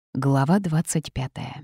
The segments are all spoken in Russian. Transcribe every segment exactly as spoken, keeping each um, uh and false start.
Глава двадцать пятая.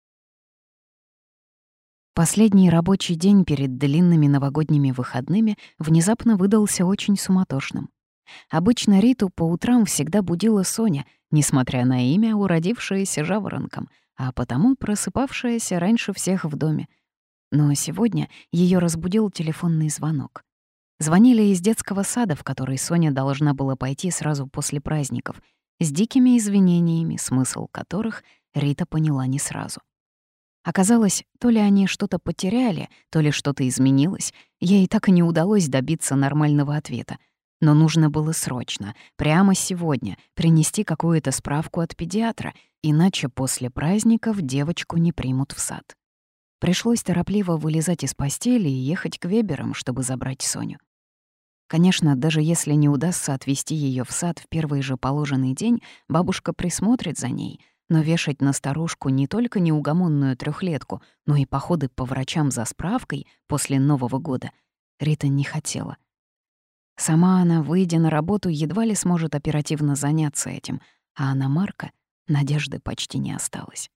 Последний рабочий день перед длинными новогодними выходными внезапно выдался очень суматошным. Обычно Риту по утрам всегда будила Соня, несмотря на имя, уродившееся жаворонком, а потому просыпавшаяся раньше всех в доме. Но сегодня ее разбудил телефонный звонок. Звонили из детского сада, в который Соня должна была пойти сразу после праздников, с дикими извинениями, смысл которых Рита поняла не сразу. Оказалось, то ли они что-то потеряли, то ли что-то изменилось, ей так и не удалось добиться нормального ответа. Но нужно было срочно, прямо сегодня, принести какую-то справку от педиатра, иначе после праздников девочку не примут в сад. Пришлось торопливо вылезать из постели и ехать к Веберам, чтобы забрать Соню. Конечно, даже если не удастся отвезти ее в сад в первый же положенный день, бабушка присмотрит за ней, но вешать на старушку не только неугомонную трехлетку, но и походы по врачам за справкой после Нового года Рита не хотела. Сама она, выйдя на работу, едва ли сможет оперативно заняться этим, а на Марка надежды почти не осталось.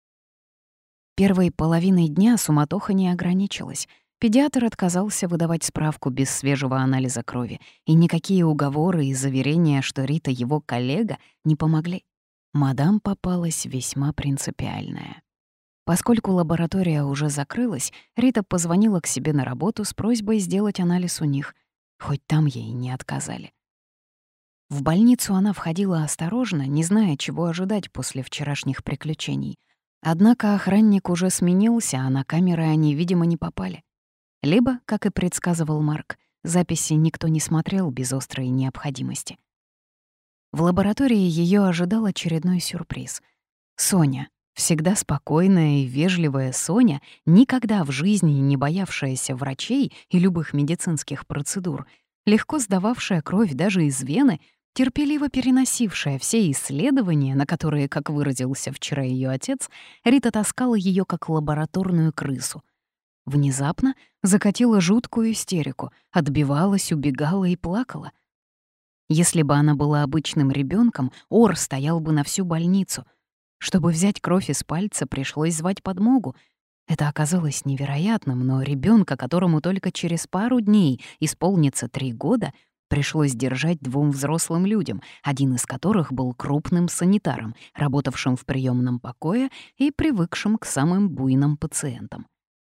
Первой половиной дня суматоха не ограничилась. Педиатр отказался выдавать справку без свежего анализа крови, и никакие уговоры и заверения, что Рита его коллега, не помогли. Мадам попалась весьма принципиальная. Поскольку лаборатория уже закрылась, Рита позвонила к себе на работу с просьбой сделать анализ у них, хоть там ей не отказали. В больницу она входила осторожно, не зная, чего ожидать после вчерашних приключений. Однако охранник уже сменился, а на камеры они, видимо, не попали. Либо, как и предсказывал Марк, записи никто не смотрел без острой необходимости. В лаборатории ее ожидал очередной сюрприз. Соня, всегда спокойная и вежливая Соня, никогда в жизни не боявшаяся врачей и любых медицинских процедур, легко сдававшая кровь даже из вены, терпеливо переносившая все исследования, на которые, как выразился вчера ее отец, Рита таскала ее как лабораторную крысу. Внезапно закатила жуткую истерику, отбивалась, убегала и плакала. Если бы она была обычным ребенком, ор стоял бы на всю больницу. Чтобы взять кровь из пальца, пришлось звать подмогу. Это оказалось невероятным, но ребенка, которому только через пару дней исполнится три года, пришлось держать двум взрослым людям, один из которых был крупным санитаром, работавшим в приемном покое и привыкшим к самым буйным пациентам.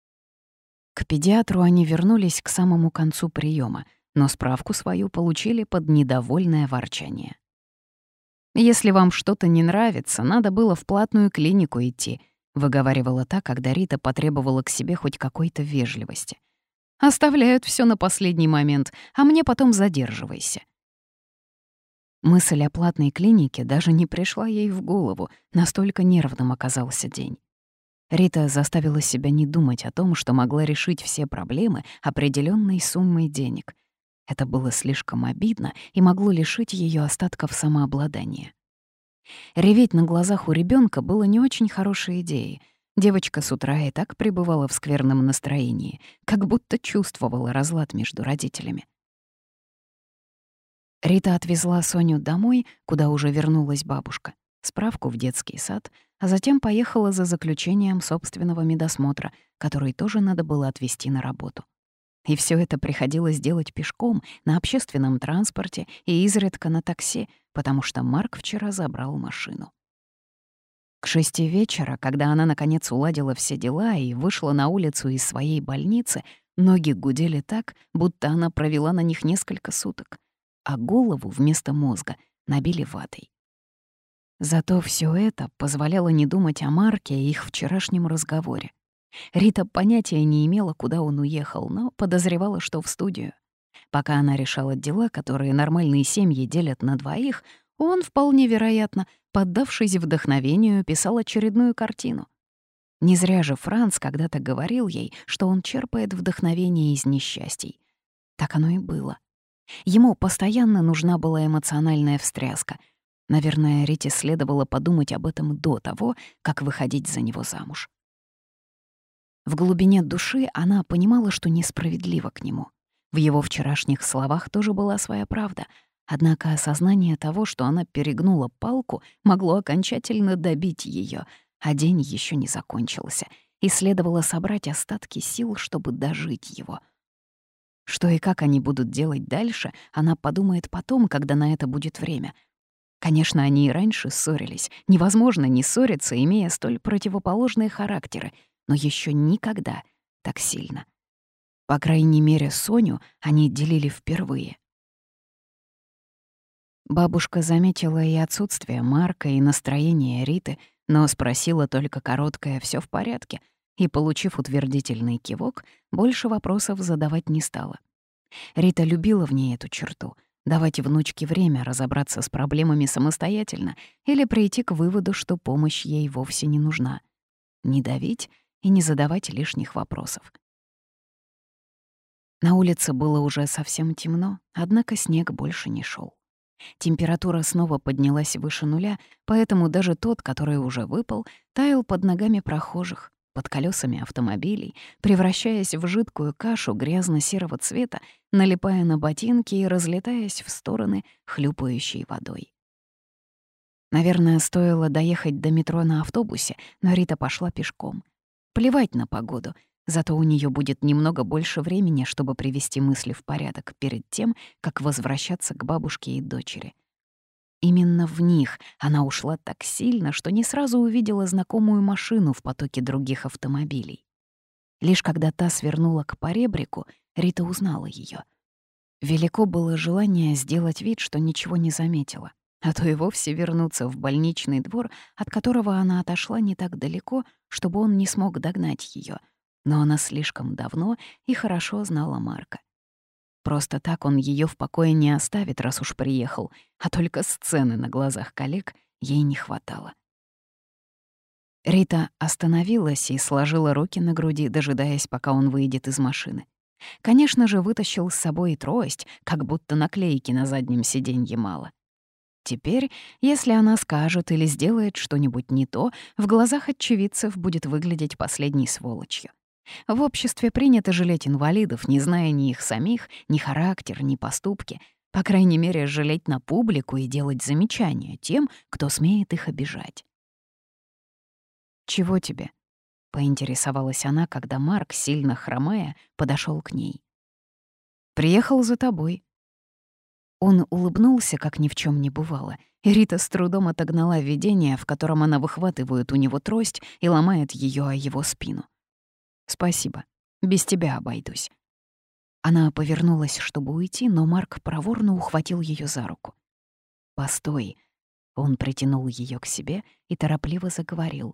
К педиатру они вернулись к самому концу приема, но справку свою получили под недовольное ворчание. «Если вам что-то не нравится, надо было в платную клинику идти», — выговаривала та, когда Рита потребовала к себе хоть какой-то вежливости. «Оставляют все на последний момент, а мне потом задерживайся». Мысль о платной клинике даже не пришла ей в голову, настолько нервным оказался день. Рита заставила себя не думать о том, что могла решить все проблемы определенной суммой денег. Это было слишком обидно и могло лишить ее остатков самообладания. Реветь на глазах у ребенка было не очень хорошей идеей. Девочка с утра и так пребывала в скверном настроении, как будто чувствовала разлад между родителями. Рита отвезла Соню домой, куда уже вернулась бабушка, справку в детский сад, а затем поехала за заключением собственного медосмотра, который тоже надо было отвезти на работу. И все это приходилось делать пешком, на общественном транспорте и изредка на такси, потому что Марк вчера забрал машину. К шести вечера, когда она наконец уладила все дела и вышла на улицу из своей больницы, ноги гудели так, будто она провела на них несколько суток, а голову вместо мозга набили ватой. Зато все это позволяло не думать о Марке и их вчерашнем разговоре. Рита понятия не имела, куда он уехал, но подозревала, что в студию. Пока она решала дела, которые нормальные семьи делят на двоих, он, вполне вероятно, поддавшись вдохновению, писал очередную картину. Не зря же Франц когда-то говорил ей, что он черпает вдохновение из несчастий. Так оно и было. Ему постоянно нужна была эмоциональная встряска. Наверное, Рите следовало подумать об этом до того, как выходить за него замуж. В глубине души она понимала, что несправедлива к нему. В его вчерашних словах тоже была своя правда. Однако осознание того, что она перегнула палку, могло окончательно добить ее, а день еще не закончился, и следовало собрать остатки сил, чтобы дожить его. Что и как они будут делать дальше, она подумает потом, когда на это будет время. Конечно, они и раньше ссорились. Невозможно не ссориться, имея столь противоположные характеры, но еще никогда так сильно. По крайней мере, Соню они делили впервые. Бабушка заметила и отсутствие Марка, и настроение Риты, но спросила только короткое «всё в порядке», и, получив утвердительный кивок, больше вопросов задавать не стала. Рита любила в ней эту черту — давать внучке время разобраться с проблемами самостоятельно или прийти к выводу, что помощь ей вовсе не нужна. Не давить и не задавать лишних вопросов. На улице было уже совсем темно, однако снег больше не шел. Температура снова поднялась выше нуля, поэтому даже тот, который уже выпал, таял под ногами прохожих, под колесами автомобилей, превращаясь в жидкую кашу грязно-серого цвета, налипая на ботинки и разлетаясь в стороны хлюпающей водой. Наверное, стоило доехать до метро на автобусе, но Рита пошла пешком. Плевать на погоду, зато у нее будет немного больше времени, чтобы привести мысли в порядок перед тем, как возвращаться к бабушке и дочери. Именно в них она ушла так сильно, что не сразу увидела знакомую машину в потоке других автомобилей. Лишь когда та свернула к поребрику, Рита узнала ее. Велико было желание сделать вид, что ничего не заметила, а то и вовсе вернуться в больничный двор, от которого она отошла не так далеко, чтобы он не смог догнать ее. Но она слишком давно и хорошо знала Марка. Просто так он ее в покое не оставит, раз уж приехал, а только сцены на глазах коллег ей не хватало. Рита остановилась и сложила руки на груди, дожидаясь, пока он выйдет из машины. Конечно же, вытащил с собой и трость, как будто наклейки на заднем сиденье мало. Теперь, если она скажет или сделает что-нибудь не то, в глазах очевидцев будет выглядеть последней сволочью. В обществе принято жалеть инвалидов, не зная ни их самих, ни характер, ни поступки. По крайней мере, жалеть на публику и делать замечания тем, кто смеет их обижать. «Чего тебе?» — поинтересовалась она, когда Марк, сильно хромая, подошел к ней. «Приехал за тобой». Он улыбнулся, как ни в чем не бывало, и Рита с трудом отогнала видение, в котором она выхватывает у него трость и ломает ее о его спину. «Спасибо. Без тебя обойдусь». Она повернулась, чтобы уйти, но Марк проворно ухватил ее за руку. «Постой». Он притянул ее к себе и торопливо заговорил.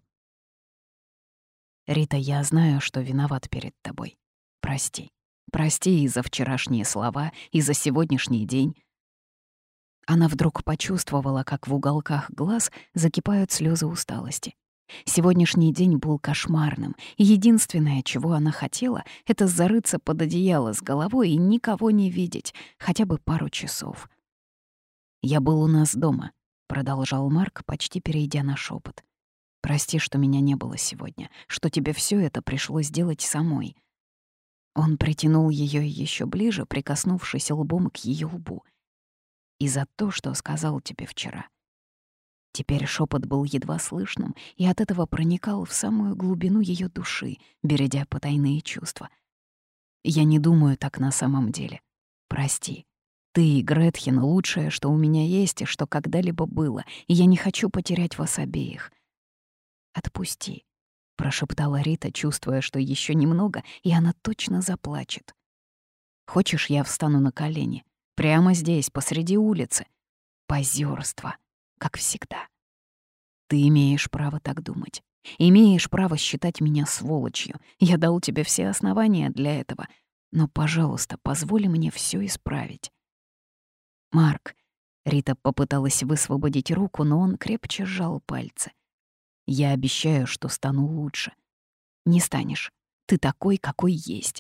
«Рита, я знаю, что виноват перед тобой. Прости. Прости и за вчерашние слова, и за сегодняшний день». Она вдруг почувствовала, как в уголках глаз закипают слезы усталости. Сегодняшний день был кошмарным, и единственное, чего она хотела, — это зарыться под одеяло с головой и никого не видеть, хотя бы пару часов. «Я был у нас дома», — продолжал Марк, почти перейдя на шепот. «Прости, что меня не было сегодня, что тебе все это пришлось делать самой». Он притянул ее еще ближе, прикоснувшись лбом к ее лбу. «И за то, что сказал тебе вчера». Теперь шепот был едва слышным и от этого проникал в самую глубину ее души, бередя потайные чувства. «Я не думаю так на самом деле. Прости. Ты и Гретхен — лучшее, что у меня есть и что когда-либо было, и я не хочу потерять вас обеих». «Отпусти», — прошептала Рита, чувствуя, что еще немного, и она точно заплачет. «Хочешь, я встану на колени? Прямо здесь, посреди улицы?» Позерство. Как всегда. Ты имеешь право так думать. Имеешь право считать меня сволочью. Я дал тебе все основания для этого. Но, пожалуйста, позволь мне все исправить. Марк. Рита попыталась высвободить руку, но он крепче сжал пальцы. Я обещаю, что стану лучше. Не станешь. Ты такой, какой есть.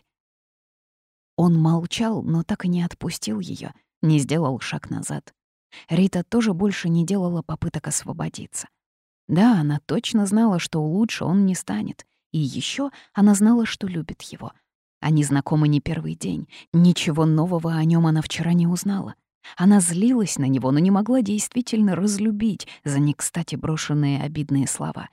Он молчал, но так и не отпустил ее, не сделал шаг назад. Рита тоже больше не делала попыток освободиться. Да, она точно знала, что лучше он не станет. И еще она знала, что любит его. Они знакомы не первый день. Ничего нового о нем она вчера не узнала. Она злилась на него, но не могла действительно разлюбить за не кстати брошенные обидные слова.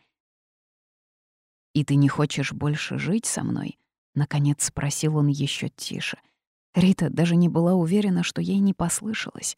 «И ты не хочешь больше жить со мной?» — наконец спросил он еще тише. Рита даже не была уверена, что ей не послышалось.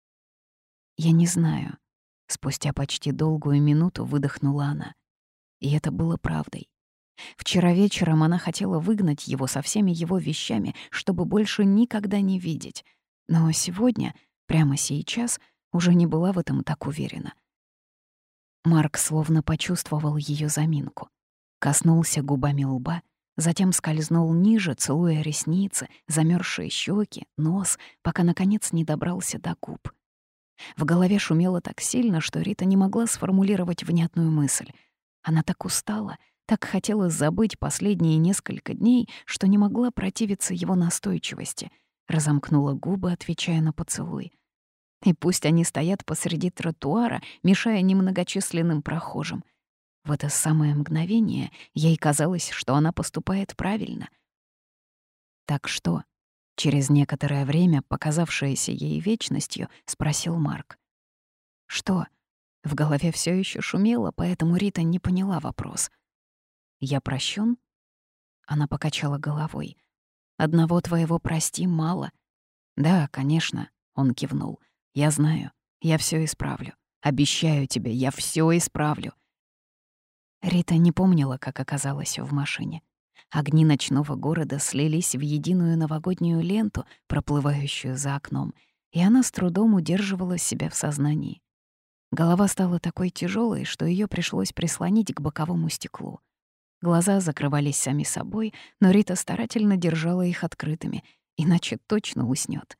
«Я не знаю». Спустя почти долгую минуту выдохнула она. И это было правдой. Вчера вечером она хотела выгнать его со всеми его вещами, чтобы больше никогда не видеть. Но сегодня, прямо сейчас, уже не была в этом так уверена. Марк словно почувствовал ее заминку. Коснулся губами лба, затем скользнул ниже, целуя ресницы, замерзшие щеки, нос, пока, наконец, не добрался до губ. В голове шумело так сильно, что Рита не могла сформулировать внятную мысль. Она так устала, так хотела забыть последние несколько дней, что не могла противиться его настойчивости. Разомкнула губы, отвечая на поцелуй. И пусть они стоят посреди тротуара, мешая немногочисленным прохожим. В это самое мгновение ей казалось, что она поступает правильно. «Так что?» — через некоторое время, показавшееся ей вечностью, спросил Марк. «Что?» — в голове все еще шумело, поэтому Рита не поняла вопрос. «Я прощен?» Она покачала головой. «Одного твоего прости мало». «Да, конечно», — он кивнул. «Я знаю, я все исправлю. Обещаю тебе, я все исправлю». Рита не помнила, как оказалась в машине. Огни ночного города слились в единую новогоднюю ленту, проплывающую за окном, и она с трудом удерживала себя в сознании. Голова стала такой тяжелой, что ее пришлось прислонить к боковому стеклу. Глаза закрывались сами собой, но Рита старательно держала их открытыми, иначе точно уснёт.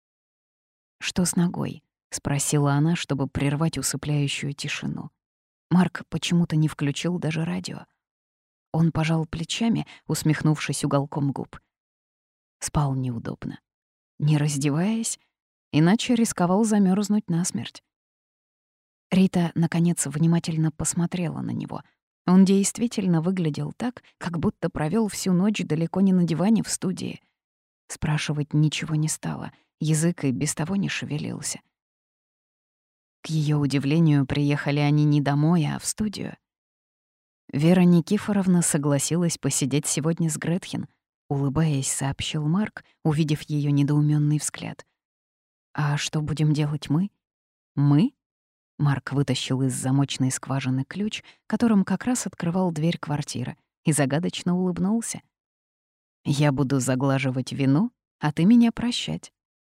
«Что с ногой?» — спросила она, чтобы прервать усыпляющую тишину. Марк почему-то не включил даже радио. Он пожал плечами, усмехнувшись уголком губ. Спал неудобно. Не раздеваясь, иначе рисковал замерзнуть насмерть. Рита, наконец, внимательно посмотрела на него. Он действительно выглядел так, как будто провел всю ночь далеко не на диване в студии. Спрашивать ничего не стало, язык и без того не шевелился. К ее удивлению, приехали они не домой, а в студию. Вера Никифоровна согласилась посидеть сегодня с Гретхен, улыбаясь, сообщил Марк, увидев ее недоуменный взгляд. «А что будем делать мы?» «Мы?» Марк вытащил из замочной скважины ключ, которым как раз открывал дверь квартиры, и загадочно улыбнулся. «Я буду заглаживать вину, а ты меня прощать».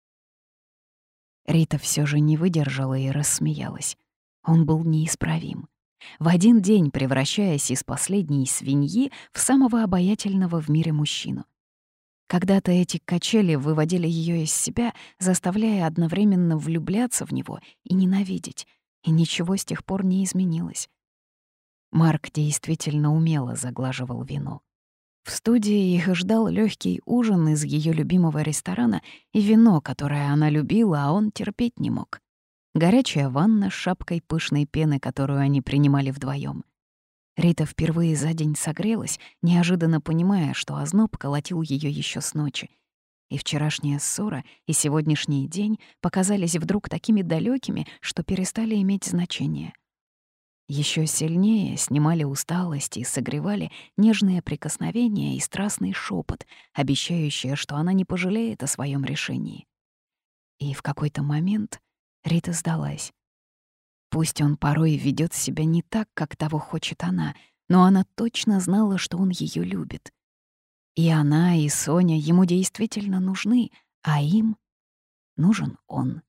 Рита все же не выдержала и рассмеялась. Он был неисправим. В один день превращаясь из последней свиньи в самого обаятельного в мире мужчину. Когда-то эти качели выводили ее из себя, заставляя одновременно влюбляться в него и ненавидеть, и ничего с тех пор не изменилось. Марк действительно умело заглаживал вино. В студии их ждал легкий ужин из ее любимого ресторана и вино, которое она любила, а он терпеть не мог. Горячая ванна с шапкой пышной пены, которую они принимали вдвоем. Рита впервые за день согрелась, неожиданно понимая, что озноб колотил ее еще с ночи. И вчерашняя ссора, и сегодняшний день показались вдруг такими далекими, что перестали иметь значение. Еще сильнее снимали усталость и согревали нежные прикосновения и страстный шепот, обещающие, что она не пожалеет о своем решении. И в какой-то момент Рита сдалась. Пусть он порой ведет себя не так, как того хочет она, но она точно знала, что он ее любит. И она, и Соня ему действительно нужны, а им нужен он.